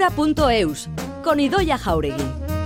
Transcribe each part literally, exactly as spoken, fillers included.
cultura punto eus con Idoia Jauregui.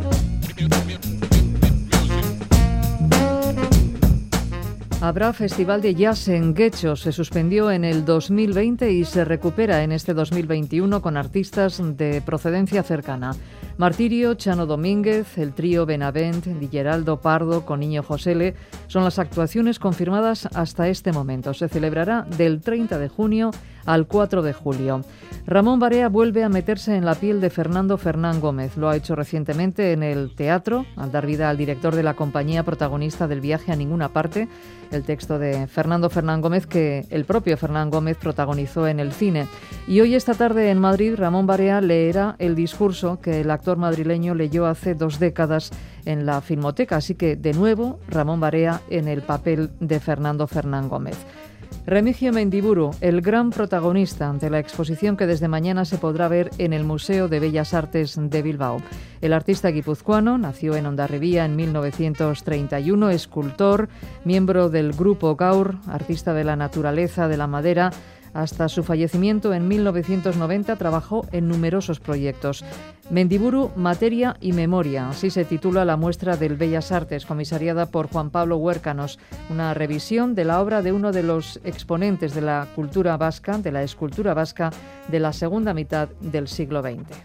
Habrá Festival de Jazz en Guecho. Se suspendió en el dos mil veinte y se recupera en este dos mil veintiuno con artistas de procedencia cercana. Martirio, Chano Domínguez, el trío Benavent, Di Geraldo Pardo, Coniño Josele son las actuaciones confirmadas hasta este momento. Se celebrará del treinta de junio al cuatro de julio. Ramón Barea vuelve a meterse en la piel de Fernando Fernán Gómez. Lo ha hecho recientemente en el teatro, al dar vida al director de la compañía protagonista del Viaje a ninguna parte, el texto de Fernando Fernán Gómez que el propio Fernán Gómez protagonizó en el cine. Y hoy esta tarde en Madrid, Ramón Barea leerá el discurso que el actor madrileño leyó hace dos décadas en la Filmoteca. Así que, de nuevo, Ramón Barea en el papel de Fernando Fernán Gómez. Remigio Mendiburu, el gran protagonista de la exposición que desde mañana se podrá ver en el Museo de Bellas Artes de Bilbao. El artista guipuzcoano nació en Hondarribía en mil novecientos treinta y uno, escultor, miembro del grupo Gaur, artista de la naturaleza, de la madera. Hasta su fallecimiento en mil novecientos noventa trabajó en numerosos proyectos. Mendiburu, Materia y Memoria, así se titula la muestra del Bellas Artes, comisariada por Juan Pablo Huércanos, una revisión de la obra de uno de los exponentes de la cultura vasca, de la escultura vasca, de la segunda mitad del siglo veinte.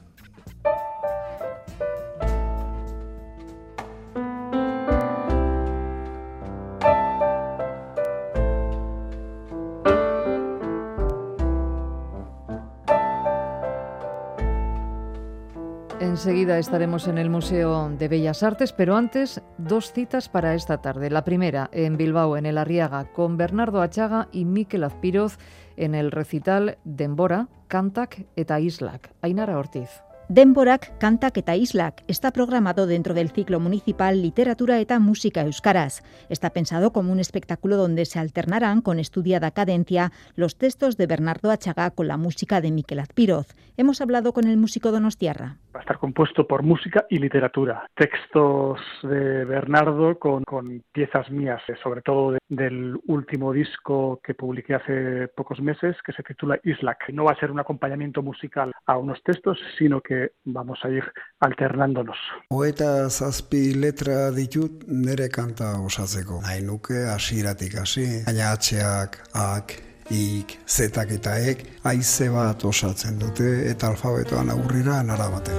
Enseguida estaremos en el Museo de Bellas Artes, pero antes, dos citas para esta tarde. La primera, en Bilbao, en el Arriaga, con Bernardo Atxaga y Mikel Azpiroz en el recital Denbora, Kantak eta Islak. Ainara Ortiz. Denborak, Kantak eta Islak está programado dentro del ciclo municipal Literatura eta Música Euskaraz. Está pensado como un espectáculo donde se alternarán con estudiada cadencia los textos de Bernardo Atxaga con la música de Mikel Azpiroz. Hemos hablado con el músico donostiarra. Va a estar compuesto por música y literatura. Textos de Bernardo con, con piezas mías, sobre todo de, del último disco que publiqué hace pocos meses, que se titula Islak. No va a ser un acompañamiento musical a unos textos, sino que vamos a ir alternándonos. Hogeita zazpi letra ditut nere kanta osatzeko. Nahi nuke hasieratik hasi, baina atxeak, ak, ik, zetak eta ek, haize bat osatzen dute eta alfabetoan aurrera narabate.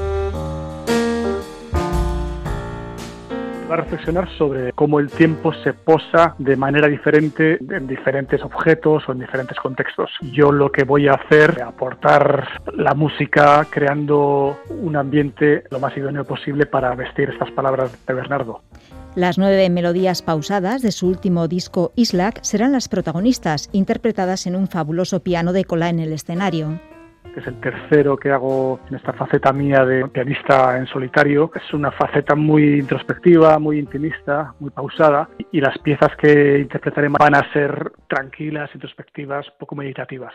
Va a reflexionar sobre cómo el tiempo se posa de manera diferente en diferentes objetos o en diferentes contextos. Yo lo que voy a hacer es aportar la música creando un ambiente lo más idóneo posible para vestir estas palabras de Bernardo. Las nueve melodías pausadas de su último disco Islak serán las protagonistas, interpretadas en un fabuloso piano de cola en el escenario. Que es el tercero que hago en esta faceta mía de pianista en solitario. Es una faceta muy introspectiva, muy intimista, muy pausada, y las piezas que interpretaré van a ser tranquilas, introspectivas, poco meditativas.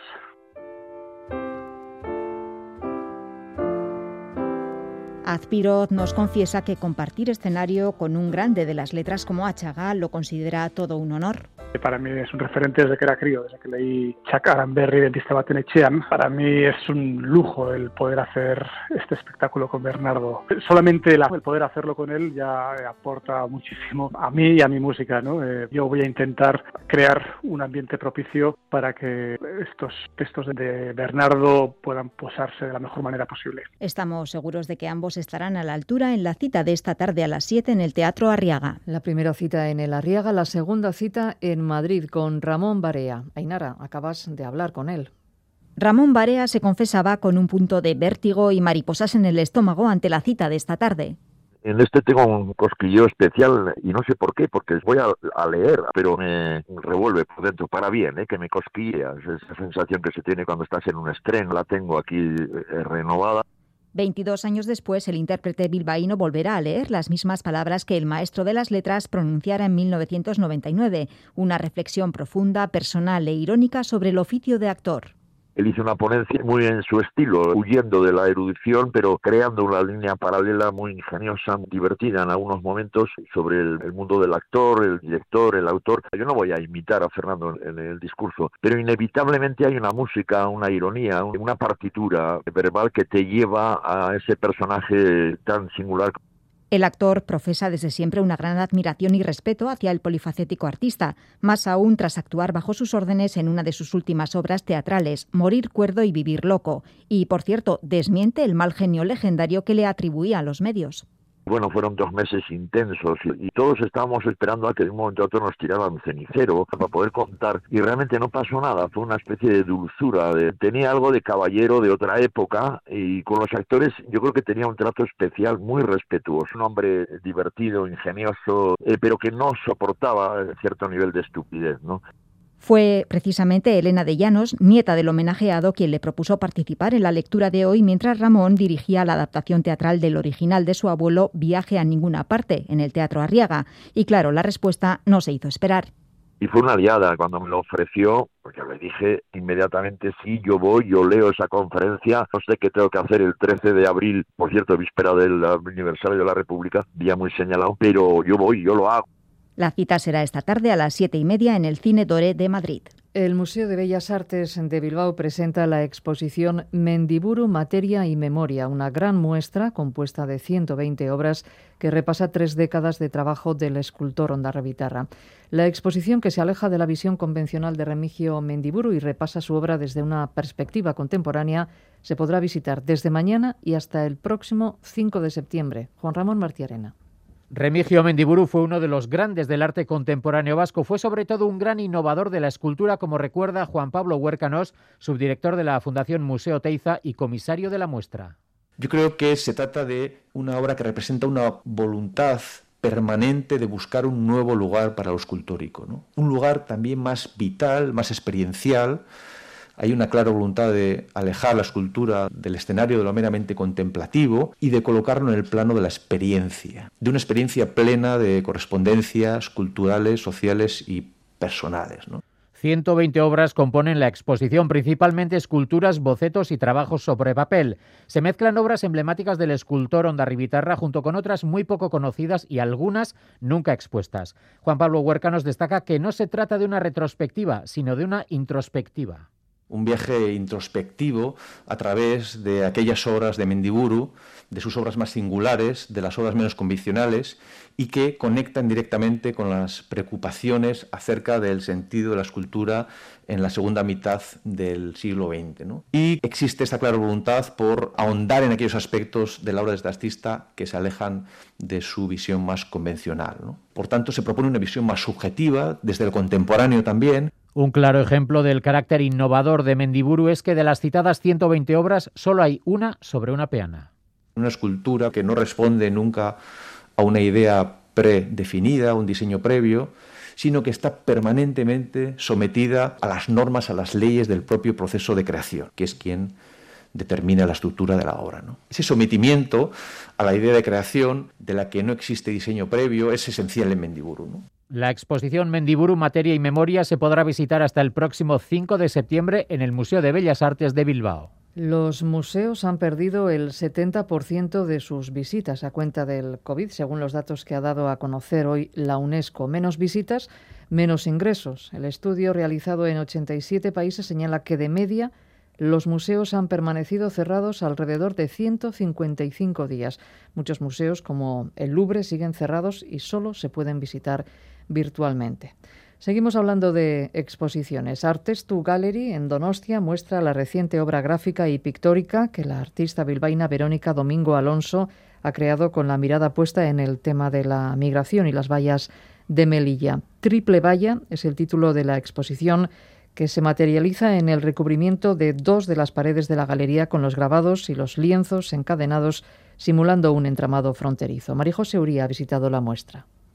Azpiroz nos confiesa que compartir escenario con un grande de las letras como Atxaga lo considera todo un honor. Para mí es un referente desde que era crío, desde que leí Txak Aranberri, Dentista baten etxean. Para mí es un lujo el poder hacer este espectáculo con Bernardo. Solamente el poder hacerlo con él ya aporta muchísimo a mí y a mi música, ¿no? Eh, yo voy a intentar crear un ambiente propicio para que estos textos de Bernardo puedan posarse de la mejor manera posible. Estamos seguros de que ambos estarán a la altura en la cita de esta tarde a las siete en el Teatro Arriaga. La primera cita en el Arriaga, la segunda cita en Madrid con Ramón Barea. Ainara, acabas de hablar con él. Ramón Barea se confesaba con un punto de vértigo y mariposas en el estómago ante la cita de esta tarde. En este tengo un cosquilleo especial y no sé por qué, porque voy a, a leer, pero me revuelve por dentro, para bien, ¿eh? Que me cosquillea. Esa sensación que se tiene cuando estás en un estreno, la tengo aquí eh, renovada. veintidós años después, el intérprete bilbaíno volverá a leer las mismas palabras que el maestro de las letras pronunciara en mil novecientos noventa y nueve, una reflexión profunda, personal e irónica sobre el oficio de actor. Él hizo una ponencia muy en su estilo, huyendo de la erudición, pero creando una línea paralela muy ingeniosa, divertida en algunos momentos, sobre el, el mundo del actor, el director, el autor. Yo no voy a imitar a Fernando en, en el discurso, pero inevitablemente hay una música, una ironía, una partitura verbal que te lleva a ese personaje tan singular. El actor profesa desde siempre una gran admiración y respeto hacia el polifacético artista, más aún tras actuar bajo sus órdenes en una de sus últimas obras teatrales, Morir cuerdo y vivir loco. Y, por cierto, desmiente el mal genio legendario que le atribuía a los medios. Bueno, fueron dos meses intensos y, y todos estábamos esperando a que de un momento a otro nos tiraran cenicero para poder contar, y realmente no pasó nada. Fue una especie de dulzura, de, tenía algo de caballero de otra época, y con los actores yo creo que tenía un trato especial, muy respetuoso, un hombre divertido, ingenioso, eh, pero que no soportaba cierto nivel de estupidez, ¿no? Fue precisamente Elena de Llanos, nieta del homenajeado, quien le propuso participar en la lectura de hoy mientras Ramón dirigía la adaptación teatral del original de su abuelo Viaje a ninguna parte, en el Teatro Arriaga. Y claro, la respuesta no se hizo esperar. Y fue una aliada cuando me lo ofreció, porque le dije inmediatamente, sí, yo voy, yo leo esa conferencia, no sé qué tengo que hacer el trece de abril, por cierto, víspera del aniversario de la República, día muy señalado, pero yo voy, yo lo hago. La cita será esta tarde a las siete y media en el Cine Doré de Madrid. El Museo de Bellas Artes de Bilbao presenta la exposición Mendiburu, Materia y Memoria, una gran muestra compuesta de ciento veinte obras que repasa tres décadas de trabajo del escultor Ondarribitarra. La exposición, que se aleja de la visión convencional de Remigio Mendiburu y repasa su obra desde una perspectiva contemporánea, se podrá visitar desde mañana y hasta el próximo cinco de septiembre. Juan Ramón Martiarena. Remigio Mendiburu fue uno de los grandes del arte contemporáneo vasco. Fue sobre todo un gran innovador de la escultura, como recuerda Juan Pablo Huércanos, subdirector de la Fundación Museo Teiza y comisario de la muestra. Yo creo que se trata de una obra que representa una voluntad permanente de buscar un nuevo lugar para lo escultórico, ¿no? Un lugar también más vital, más experiencial. Hay una clara voluntad de alejar la escultura del escenario de lo meramente contemplativo y de colocarlo en el plano de la experiencia, de una experiencia plena de correspondencias culturales, sociales y personales, ¿no? ciento veinte obras componen la exposición, principalmente esculturas, bocetos y trabajos sobre papel. Se mezclan obras emblemáticas del escultor Ondarribitarra junto con otras muy poco conocidas y algunas nunca expuestas. Juan Pablo Huércanos destaca que no se trata de una retrospectiva, sino de una introspectiva. Un viaje introspectivo a través de aquellas obras de Mendiburu, de sus obras más singulares, de las obras menos convencionales, y que conectan directamente con las preocupaciones acerca del sentido de la escultura en la segunda mitad del siglo veinte, ¿no? Y existe esta clara voluntad por ahondar en aquellos aspectos de la obra de este artista que se alejan de su visión más convencional, ¿no? Por tanto, se propone una visión más subjetiva, desde el contemporáneo también. Un claro ejemplo del carácter innovador de Mendiburu es que de las citadas ciento veinte obras solo hay una sobre una peana. Una escultura que no responde nunca a una idea predefinida, a un diseño previo, sino que está permanentemente sometida a las normas, a las leyes del propio proceso de creación, que es quien determina la estructura de la obra, ¿no? Ese sometimiento a la idea de creación, de la que no existe diseño previo, es esencial en Mendiburu, ¿no? La exposición Mendiburu, Materia y Memoria se podrá visitar hasta el próximo cinco de septiembre en el Museo de Bellas Artes de Bilbao. Los museos han perdido el setenta por ciento de sus visitas a cuenta del COVID, según los datos que ha dado a conocer hoy la UNESCO. Menos visitas, menos ingresos. El estudio realizado en ochenta y siete países señala que de media los museos han permanecido cerrados alrededor de ciento cincuenta y cinco días. Muchos museos, como el Louvre, siguen cerrados y solo se pueden visitar virtualmente. Seguimos hablando de exposiciones. Artestu Gallery en Donostia muestra la reciente obra gráfica y pictórica que la artista bilbaína Verónica Domingo Alonso ha creado con la mirada puesta en el tema de la migración y las vallas de Melilla. Triple Valla es el título de la exposición, que se materializa en el recubrimiento de dos de las paredes de la galería con los grabados y los lienzos encadenados simulando un entramado fronterizo. María José Uría ha visitado la muestra.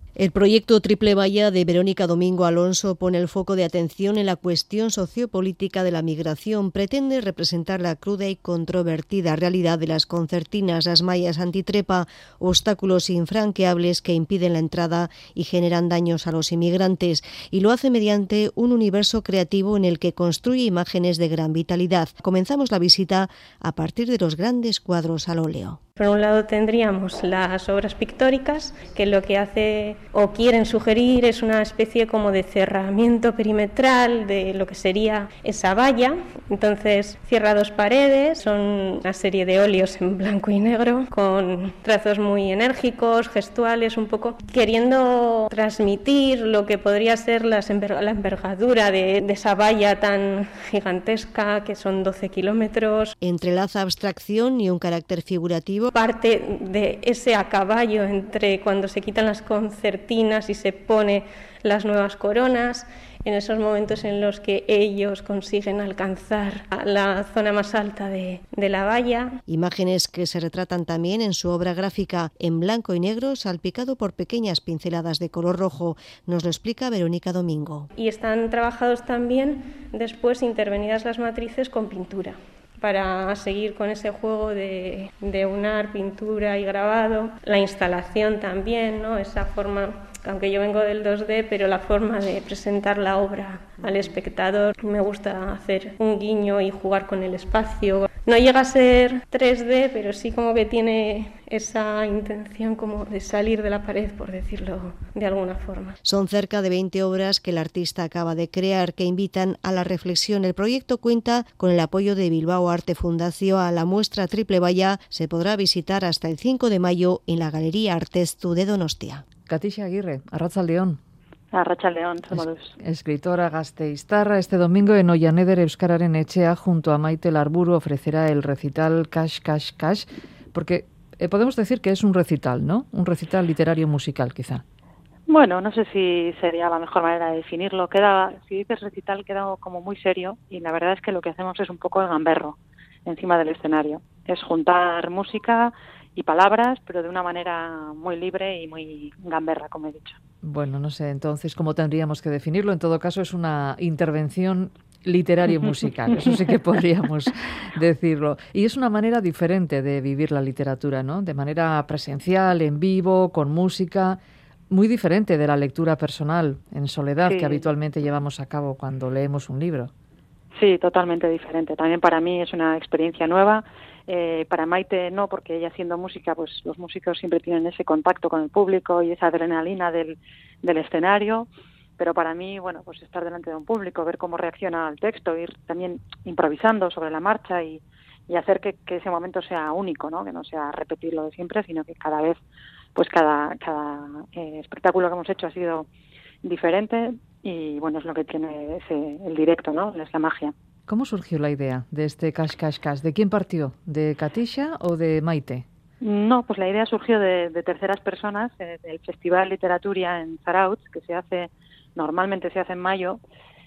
El proyecto Triple Valla de Verónica Domingo Alonso pone el foco de atención en la cuestión sociopolítica de la migración. Pretende representar la cruda y controvertida realidad de las concertinas, las mallas antitrepa, obstáculos infranqueables que impiden la entrada y generan daños a los inmigrantes. Y lo hace mediante un universo creativo en el que construye imágenes de gran vitalidad. Comenzamos la visita a partir de los grandes cuadros al óleo. Por un lado tendríamos las obras pictóricas, que lo que hace o quieren sugerir es una especie como de cerramiento perimetral de lo que sería esa valla. Entonces cierra dos paredes, son una serie de óleos en blanco y negro, con trazos muy enérgicos, gestuales, un poco queriendo transmitir lo que podría ser la envergadura de, de esa valla tan gigantesca, que son doce kilómetros. Entrelaza abstracción y un carácter figurativo. Parte de ese a caballo entre cuando se quitan las concertinas y se pone las nuevas coronas, en esos momentos en los que ellos consiguen alcanzar la zona más alta de, de la valla. Imágenes que se retratan también en su obra gráfica en blanco y negro, salpicado por pequeñas pinceladas de color rojo. Nos lo explica Verónica Domingo. Y están trabajados también después intervenidas las matrices con pintura, para seguir con ese juego de, de unar pintura y grabado. La instalación también, ¿no? Esa forma, aunque yo vengo del dos D, pero la forma de presentar la obra al espectador. Me gusta hacer un guiño y jugar con el espacio. No llega a ser tres D, pero sí como que tiene esa intención como de salir de la pared, por decirlo de alguna forma. Son cerca de veinte obras que el artista acaba de crear que invitan a la reflexión. El proyecto cuenta con el apoyo de Bilbao Arte Fundación. A la muestra Triple Valla se podrá visitar hasta el cinco de mayo en la Galería Artestu de Donostia. Katisha Aguirre, Arratsaldeon. Arratsaldeon, somos es, escritora gasteiztarra. Este domingo en Oianeder Euskararen Etxea, junto a Maite Larburu, ofrecerá el recital Cash, Cash, Cash, porque eh, podemos decir que es un recital, ¿no? Un recital literario musical, quizá. Bueno, no sé si sería la mejor manera de definirlo. Queda, si dices recital, queda como muy serio, y la verdad es que lo que hacemos es un poco de gamberro encima del escenario. Es juntar música y palabras, pero de una manera muy libre y muy gamberra, como he dicho. Bueno, no sé entonces cómo tendríamos que definirlo. En todo caso, es una intervención literario-musical, eso sí que podríamos decirlo. Y es una manera diferente de vivir la literatura, ¿no? De manera presencial, en vivo, con música, muy diferente de la lectura personal, en soledad, sí, que habitualmente llevamos a cabo cuando leemos un libro. Sí, totalmente diferente. También para mí es una experiencia nueva. Eh, para Maite no, porque ella haciendo música, pues los músicos siempre tienen ese contacto con el público y esa adrenalina del, del escenario. Pero para mí, bueno, pues estar delante de un público, ver cómo reacciona al texto, ir también improvisando sobre la marcha y, y hacer que, que ese momento sea único, ¿no? Que no sea repetir lo de siempre, sino que cada vez, pues cada, cada eh, espectáculo que hemos hecho ha sido diferente y bueno, es lo que tiene ese, el directo, ¿no? Es la magia. ¿Cómo surgió la idea de este Cash, Cash, Cash? ¿De quién partió? ¿De Katisha o de Maite? No, pues la idea surgió de, de terceras personas, eh, del Festival Literaturia en Zarautz, que se hace, normalmente se hace en mayo,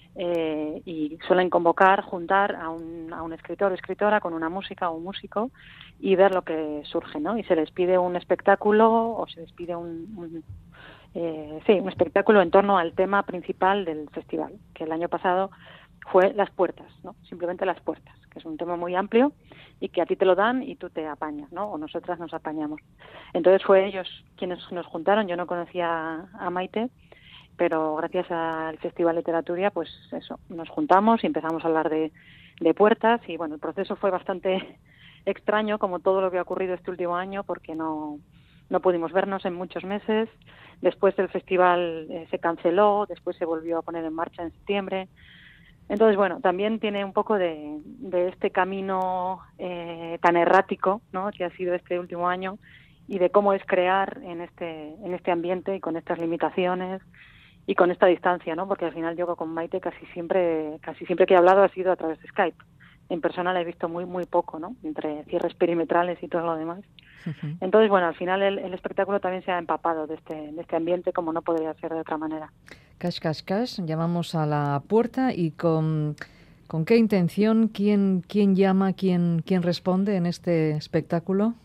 eh, y suelen convocar, juntar a un, a un escritor o escritora con una música o un músico y ver lo que surge, ¿no? Y se les pide un espectáculo o se les pide un... un eh, sí, un espectáculo en torno al tema principal del festival, que el año pasado fue las puertas, ¿no? Simplemente las puertas, que es un tema muy amplio y que a ti te lo dan y tú te apañas, ¿no? O nosotras nos apañamos. Entonces fue ellos quienes nos juntaron. Yo no conocía a Maite, pero gracias al Festival Literatura, pues eso, nos juntamos y empezamos a hablar de, de puertas y bueno, el proceso fue bastante extraño, como todo lo que ha ocurrido este último año, porque no, no pudimos vernos en muchos meses. Después el festival eh, se canceló, después se volvió a poner en marcha en septiembre. Entonces, bueno, también tiene un poco de, de este camino eh, tan errático, ¿no?, que ha sido este último año, y de cómo es crear en este en este ambiente y con estas limitaciones y con esta distancia, ¿no? Porque al final yo con Maite casi siempre casi siempre que he hablado ha sido a través de Skype. En persona la he visto muy muy poco, ¿no? Entre cierres perimetrales y todo lo demás. Uh-huh. Entonces, bueno, al final el, el espectáculo también se ha empapado de este de este ambiente, como no podría ser de otra manera. Cash, cash, cash. Llamamos a la puerta y con con qué intención, quién quién llama, quién quién responde en este espectáculo.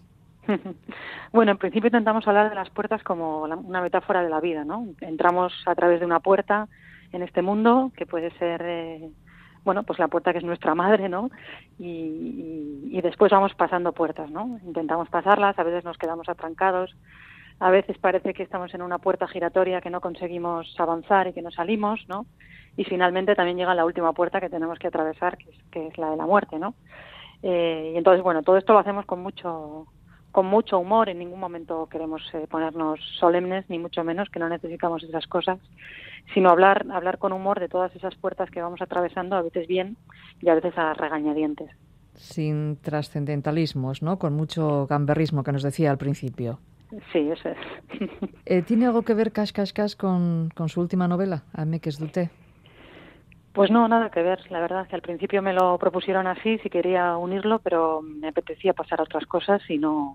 Bueno, en principio intentamos hablar de las puertas como la, una metáfora de la vida, ¿no? Entramos a través de una puerta en este mundo, que puede ser, eh, bueno, pues la puerta que es nuestra madre, ¿no? Y, y, y después vamos pasando puertas, ¿no? Intentamos pasarlas, a veces nos quedamos atrancados, a veces parece que estamos en una puerta giratoria que no conseguimos avanzar y que no salimos, ¿no? Y finalmente también llega la última puerta que tenemos que atravesar, que es, que es la de la muerte, ¿no? Eh, y entonces, bueno, todo esto lo hacemos con mucho con mucho humor, en ningún momento queremos eh, ponernos solemnes, ni mucho menos, que no necesitamos esas cosas, sino hablar hablar con humor de todas esas puertas que vamos atravesando, a veces bien y a veces a regañadientes. Sin trascendentalismos, ¿no? Con mucho gamberrismo que nos decía al principio. Sí, eso es. eh, ¿Tiene algo que ver Cash Cash Cash con, con su última novela, Amec es d'Ute? Pues no, nada que ver. La verdad es que al principio me lo propusieron así, si quería unirlo, pero me apetecía pasar a otras cosas y no,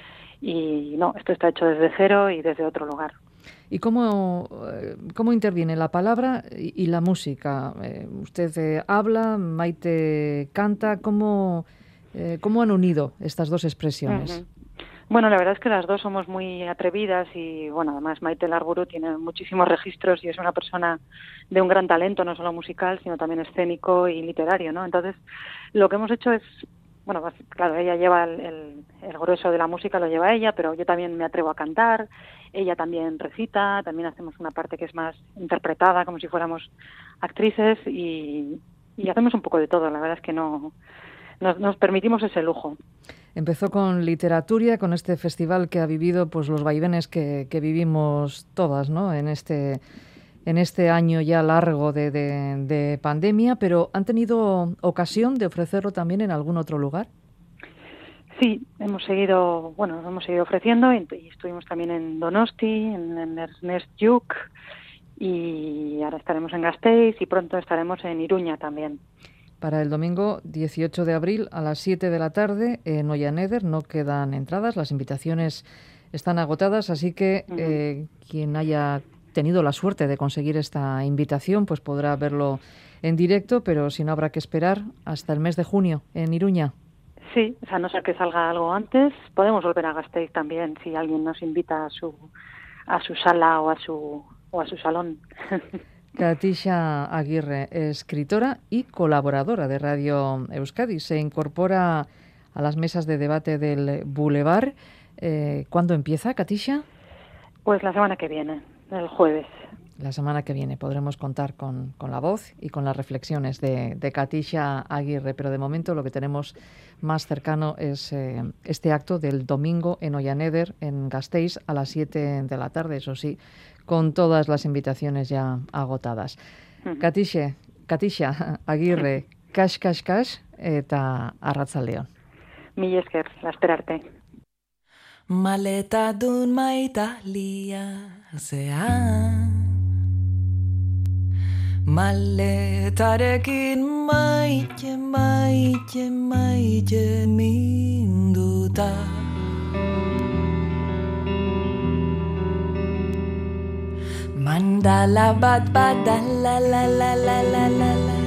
y no, esto está hecho desde cero y desde otro lugar. ¿Y cómo, cómo interviene la palabra y, y la música? Eh, usted eh, habla, Maite canta, ¿cómo, eh, ¿cómo han unido estas dos expresiones? Uh-huh. Bueno, la verdad es que las dos somos muy atrevidas y, bueno, además Maite Larburu tiene muchísimos registros y es una persona de un gran talento, no solo musical, sino también escénico y literario, ¿no? Entonces, lo que hemos hecho es, bueno, pues, claro, ella lleva el, el, el grueso de la música, lo lleva ella, pero yo también me atrevo a cantar, ella también recita, también hacemos una parte que es más interpretada, como si fuéramos actrices y, y hacemos un poco de todo, la verdad es que no nos, nos permitimos ese lujo. Empezó con literatura, con este festival que ha vivido pues los vaivenes que, que vivimos todas, ¿no? En este en este año ya largo de, de, de pandemia, pero ¿han tenido ocasión de ofrecerlo también en algún otro lugar? Sí, hemos seguido, bueno, hemos seguido ofreciendo y, y estuvimos también en Donosti, en, en Ernest Lluch y ahora estaremos en Gasteiz y pronto estaremos en Iruña también. Para el domingo dieciocho de abril a las siete de la tarde en Oianeder no quedan entradas, las invitaciones están agotadas, así que uh-huh. eh, quien haya tenido la suerte de conseguir esta invitación pues podrá verlo en directo, pero si no habrá que esperar hasta el mes de junio en Iruña. Sí, o sea, no ser que salga algo antes, podemos volver a Gasteiz también si alguien nos invita a su a su sala o a su o a su salón. Katisha Aguirre, escritora y colaboradora de Radio Euskadi, se incorpora a las mesas de debate del Boulevard. Eh, ¿Cuándo empieza, Katisha? Pues la semana que viene, el jueves. La semana que viene podremos contar con, con la voz y con las reflexiones de, de Katisha Aguirre, pero de momento lo que tenemos más cercano es eh, este acto del domingo en Oianeder, en Gasteiz, a las siete de la tarde, eso sí, con todas las invitaciones ya agotadas. Uh-huh. Katisha, Katisha Aguirre, uh-huh. Cash, cash, cash, eta arratzaldeon. Mila esker, lasterarte. Maleta dun maitalia zean, maletarekin maite, maite, maite minduta. Mandala bat badala la la la la la la.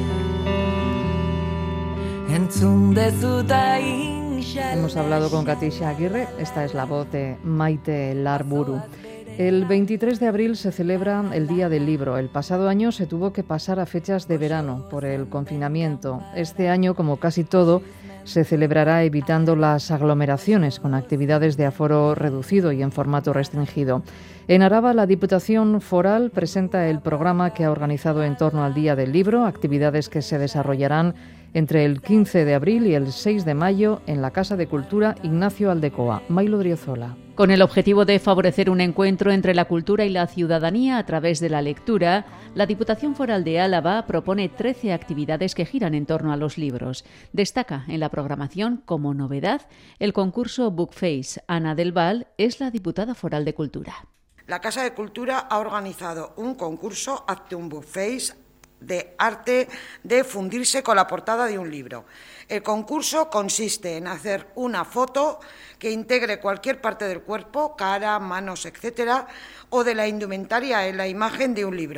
Entzun dezuta inshallah. Hemos hablado con Katisha Aguirre, esta es la voz de Maite Larburu. El veintitrés de abril se celebra el Día del Libro. El pasado año se tuvo que pasar a fechas de verano por el confinamiento. Este año, como casi todo, se celebrará evitando las aglomeraciones con actividades de aforo reducido y en formato restringido. En Araba, la Diputación Foral presenta el programa que ha organizado en torno al Día del Libro, actividades que se desarrollarán entre el quince de abril y el seis de mayo en la Casa de Cultura Ignacio Aldecoa. Mailo Driozola. Con el objetivo de favorecer un encuentro entre la cultura y la ciudadanía a través de la lectura, la Diputación Foral de Álava propone trece actividades que giran en torno a los libros. Destaca en la programación, como novedad, el concurso Bookface. Ana del Val es la diputada foral de Cultura. La Casa de Cultura ha organizado un concurso, Hazte un Bookface, de arte de fundirse con la portada de un libro. El concurso consiste en hacer una foto que integre cualquier parte del cuerpo, cara, manos, etcétera, o de la indumentaria en la imagen de un libro.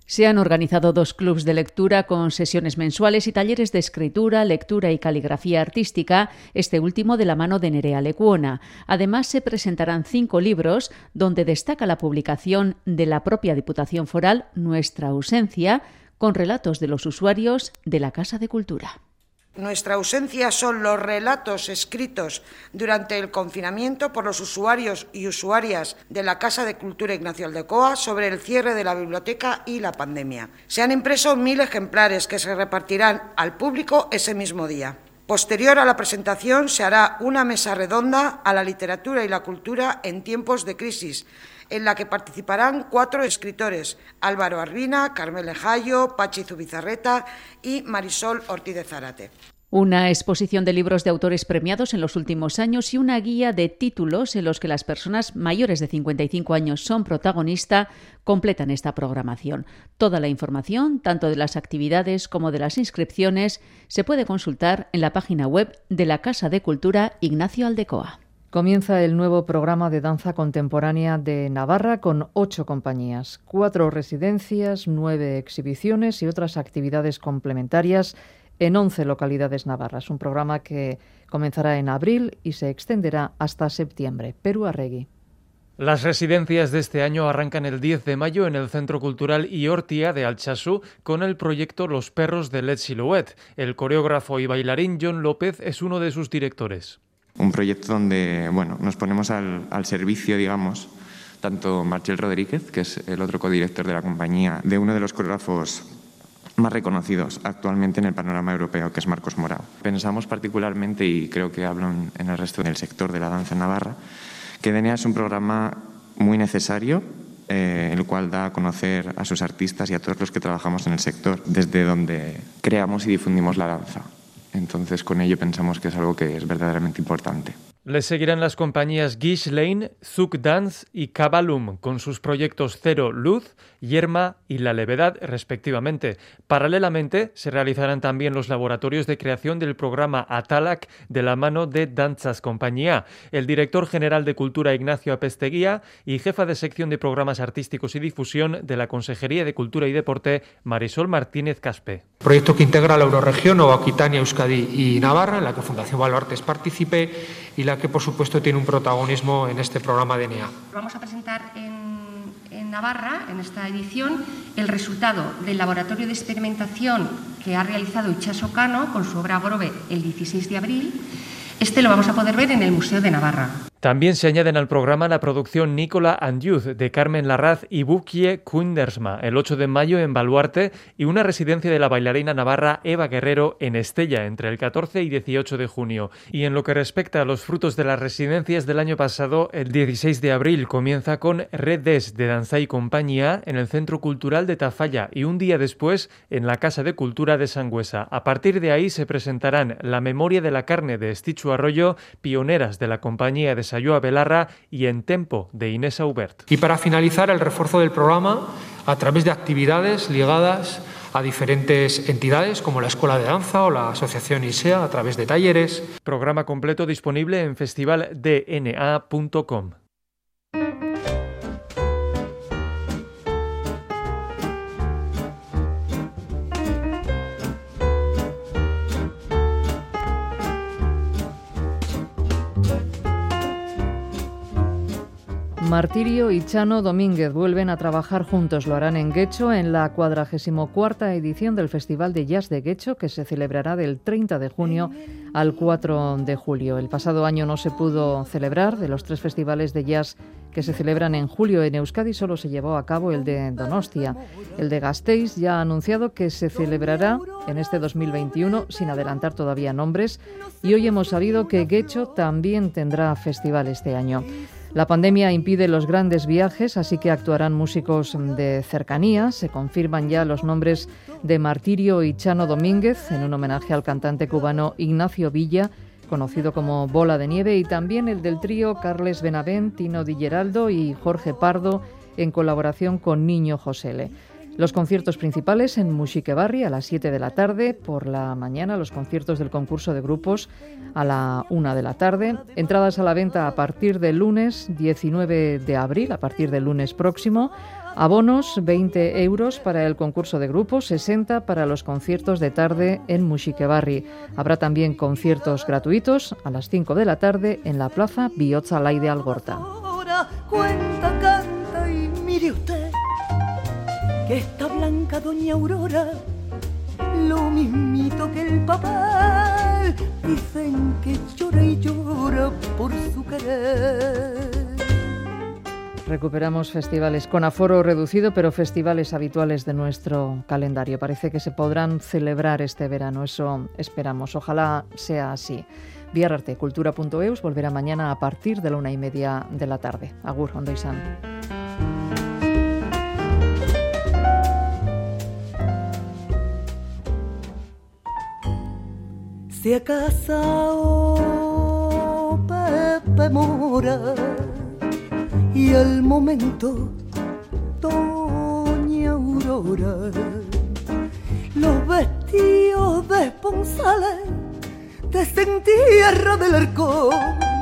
Se han organizado dos clubs de lectura con sesiones mensuales y talleres de escritura, lectura y caligrafía artística, este último de la mano de Nerea Lecuona. Además, se presentarán cinco libros, donde destaca la publicación de la propia Diputación Foral, Nuestra ausencia, con relatos de los usuarios de la Casa de Cultura. Nuestra ausencia son los relatos escritos durante el confinamiento por los usuarios y usuarias de la Casa de Cultura Ignacio Aldecoa sobre el cierre de la biblioteca y la pandemia. Se han impreso mil ejemplares que se repartirán al público ese mismo día. Posterior a la presentación se hará una mesa redonda a la literatura y la cultura en tiempos de crisis, en la que participarán cuatro escritores: Álvaro Arbina, Carmele Jayo, Pachi Zubizarreta y Marisol Ortiz de Zárate. Una exposición de libros de autores premiados en los últimos años y una guía de títulos en los que las personas mayores de cincuenta y cinco años son protagonista completan esta programación. Toda la información, tanto de las actividades como de las inscripciones, se puede consultar en la página web de la Casa de Cultura Ignacio Aldecoa. Comienza el nuevo programa de danza contemporánea de Navarra con ocho compañías, cuatro residencias, nueve exhibiciones y otras actividades complementarias en once localidades navarras. Un programa que comenzará en abril y se extenderá hasta septiembre. Perú Arregui. Las residencias de este año arrancan el diez de mayo en el Centro Cultural Iortia de Altsasú con el proyecto Los Perros de Led Silhouette. El coreógrafo y bailarín John López es uno de sus directores. Un proyecto donde bueno, nos ponemos al, al servicio, digamos, tanto Marchel Rodríguez, que es el otro codirector de la compañía, de uno de los coreógrafos más reconocidos actualmente en el panorama europeo, que es Marcos Morao. Pensamos particularmente, y creo que hablo en el resto del sector de la danza en Navarra, que D N A es un programa muy necesario, eh, el cual da a conocer a sus artistas y a todos los que trabajamos en el sector, desde donde creamos y difundimos la danza. Entonces, con ello pensamos que es algo que es verdaderamente importante. Les seguirán las compañías Gish Lane, Zuk Dance y Cabalum, con sus proyectos Cero Luz, Yerma y La Levedad, respectivamente. Paralelamente, se realizarán también los laboratorios de creación del programa Atalak de la mano de Danzas Compañía. El director general de Cultura, Ignacio Apesteguía, y jefa de sección de programas artísticos y difusión de la Consejería de Cultura y Deporte, Marisol Martínez Caspe. Proyecto que integra la Euroregión, Nova Aquitania, Euskadi y Navarra, en la que Fundación Baluartes participe y la que, por supuesto, tiene un protagonismo en este programa D N A. Vamos a presentar en, en Navarra, en esta edición, el resultado del laboratorio de experimentación que ha realizado Itxaso Cano con su obra Grove el dieciséis de abril. Este lo vamos a poder ver en el Museo de Navarra. También se añaden al programa la producción Nicola and Youth de Carmen Larraz y Bukie Kundersma el ocho de mayo en Baluarte y una residencia de la bailarina navarra Eva Guerrero en Estella entre el catorce y dieciocho de junio. Y en lo que respecta a los frutos de las residencias del año pasado, el dieciséis de abril comienza con Redes de Danza y Compañía en el Centro Cultural de Tafalla y un día después en la Casa de Cultura de Sangüesa. A partir de ahí se presentarán La Memoria de la Carne de Estichu Arroyo, Pioneras de la Compañía de Sayoa Belarra y En Tempo de Inés Aubert. Y para finalizar, el refuerzo del programa a través de actividades ligadas a diferentes entidades como la Escuela de Danza o la Asociación ISEA a través de talleres. Programa completo disponible en festival d n a punto com. Martirio y Chano Domínguez vuelven a trabajar juntos. Lo harán en Guecho en la cuadragésima cuarta edición del Festival de Jazz de Guecho, que se celebrará del treinta de junio al cuatro de julio. El pasado año no se pudo celebrar. De los tres festivales de jazz que se celebran en julio en Euskadi, solo se llevó a cabo el de Donostia. El de Gasteiz ya ha anunciado que se celebrará en este dos mil veintiuno, sin adelantar todavía nombres. Y hoy hemos sabido que Guecho también tendrá festival este año. La pandemia impide los grandes viajes, así que actuarán músicos de cercanía. Se confirman ya los nombres de Martirio y Chano Domínguez, en un homenaje al cantante cubano Ignacio Villa, conocido como Bola de Nieve, y también el del trío Carles Benavent, Tino Di Geraldo y Jorge Pardo, en colaboración con Niño Josele. Los conciertos principales en Muxiquebarri a las siete de la tarde, por la mañana los conciertos del concurso de grupos a la una de la tarde. Entradas a la venta a partir del lunes diecinueve de abril, a partir del lunes próximo. Abonos, veinte euros para el concurso de grupos, sesenta para los conciertos de tarde en Muxikebarri. Habrá también conciertos gratuitos a las cinco de la tarde en la plaza Bihotzalai de Algorta. Cuenta, canta y mire usted que esta blanca doña Aurora, lo mismito que el papel, dicen que llora y llora por su querer. Recuperamos festivales con aforo reducido, pero festivales habituales de nuestro calendario. Parece que se podrán celebrar este verano, eso esperamos. Ojalá sea así. Bihar arte, kultura punto eus volverá mañana a partir de la una y media de la tarde. Agur, ondo izan. Se ha casado Pepe Mora y al momento doña Aurora, los vestidos de esponsales desentierra del arcón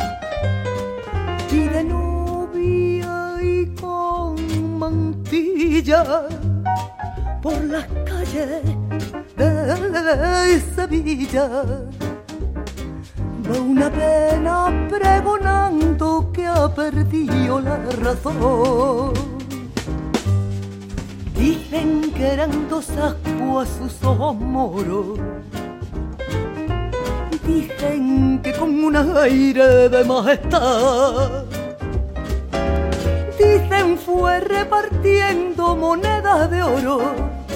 y de novia y con mantilla por las calles de Sevilla va una pena pregonando que ha perdido la razón. Dicen que eran dos ascuas sus ojos moros, dicen que con un aire de majestad, dicen fue repartiendo monedas de oro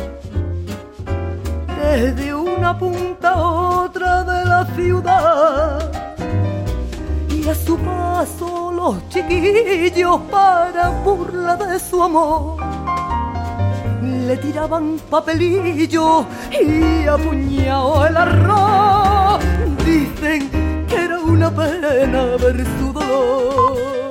desde una punta a otra de la ciudad, y a su paso los chiquillos para burla de su amor le tiraban papelillos y apuñado el arroz. Dicen que era una pena ver su dolor.